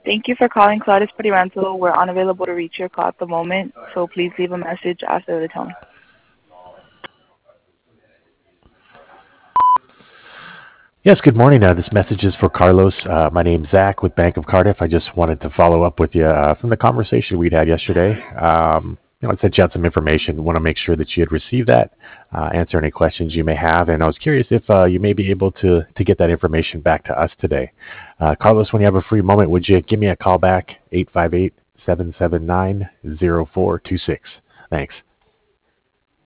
Thank you for calling Claudius Petty Rental. We're unavailable to reach your call at the moment, so please leave a message after the tone. Yes, good morning. This message is for Carlos. My name's Zach with Bank of Cardiff. I just wanted to follow up with you from the conversation we'd had yesterday. I sent you out some information. Want to make sure that you had received that, answer any questions you may have. And I was curious if you may be able to get that information back to us today. Carlos, when you have a free moment, would you give me a call back, 858-779-0426? Thanks.